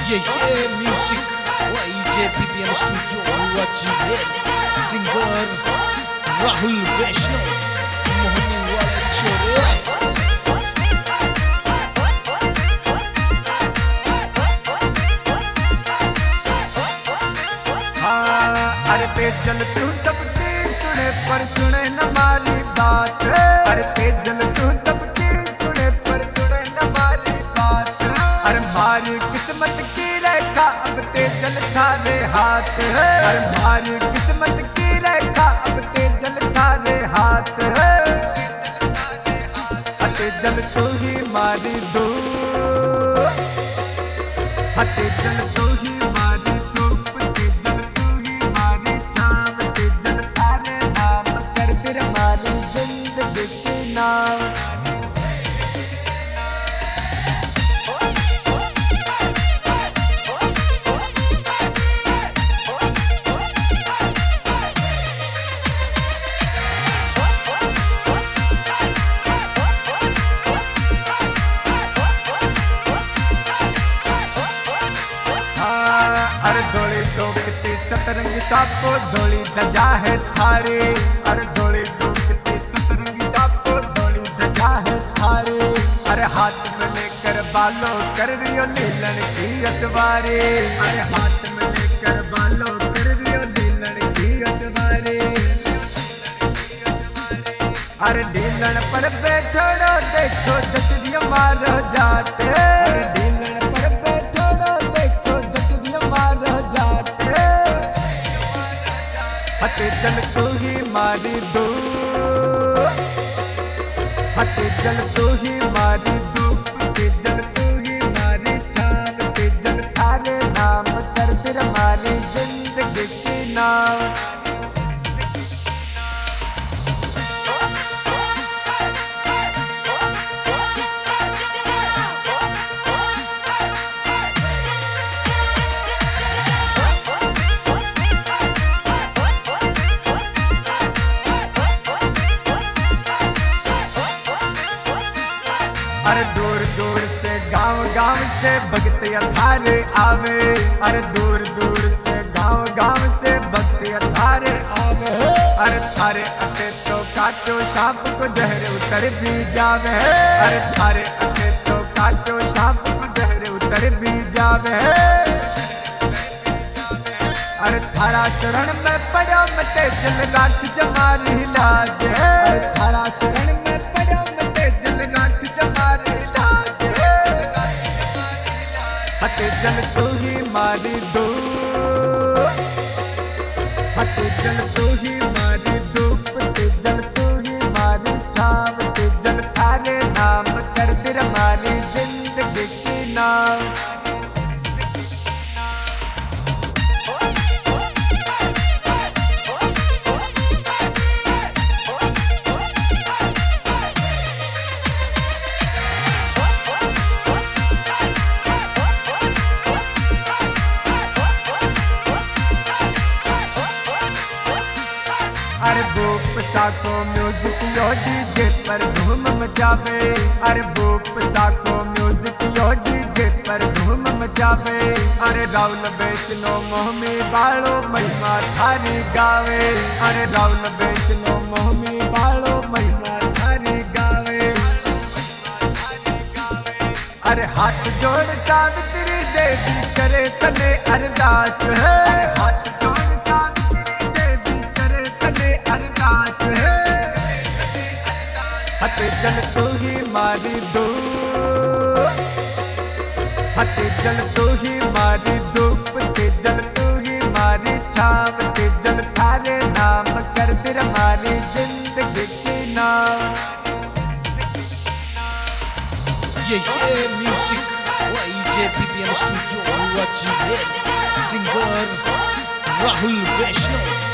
Music YJPPN studio Ajmer. Singer Rahul Vaishnav मोहनी वाले छोरे। अरे तेजल तू सबकी सुने पर सुने न मारी बात। अरे तेजल तू सबकी सुने पर सुने न मारी बात। अरे मारी किस्मत की रेखा अब तेजल थारे हाथ है। अरे मारी किस्मत की रेखा अब तेजल थारे हाथ है। तेजल तू ही मारी दो, तेजल तू ही मारी धूप, तेजल तू ही मारी छाव, तेजल थारे नाम कर फिर मारी जिंदगी की नाव। अरे धोली डोकती सतरंगी सापो धोली धजा है थारे। अरे धोली डोकती सतरंगी सापो धोली धजा है थारे। अरे हाथ में लेकर बालों कर रियो लीलन की असवारी। अरे हाथ में लेकर बालों कर रियो लीलन की असवारी। अरे लीलन पर बैठो देखो जचदिया मारो जाते। अरे लीलन पर बैठो देखो जचदिया मारो जाते। तेजल तू ही मारी दो, तेजल तू ही मारी धूप, तेजल तू ही मारी छाव, तेजल थारे नाम कर फिर मारी जिंदगी की नाव। अरे दूर दूर से गांव से भक्त अधारे आवे। अरे दूर दूर से गांव से भक्त अधारे आवे। अरे थारे अटे तो काटो सांप को जहर उतर भी जावे। अरे थारे अटे तो काटो सांप को जहर उतर भी जावे। अरे थारा शरण में पड़ो मते जल राख जमारी लाज। अरे थारा शरण में पड़ो मते जल राख जमारी लाज। तेजल तू ही मारी दो, तेजल तू ही मारी धूप, तेजल तू ही मारी छाव, तेजल थारे नाम कर फिर मारी जिंदगी की नाव। अरे भूप साको म्यूजिक यो डीजे पर धूम मचावे। अरे भूप साको म्यूजिक यो डीजे पर धूम मचावे। अरे राहुल वैष्णो मोहमी बालो महिमा थारी गावे। अरे राहुल वैष्णो मोहमी बालो महिमा थारी गावे। अरे हाथ जोड़ सावित्री देवी करे तने अरदास है। हाथ जोड़ सावित्री देवी करे तने अरदास है। तेजल तू ही मारी दो, तेजल तू ही मारी धूप, तेजल तू ही मारी छाव, तेजल थारे नाम कर फिर मारी जिंदगी की नाव। Music YJPPN studio Ajmer. Singer Rahul वैष्णव।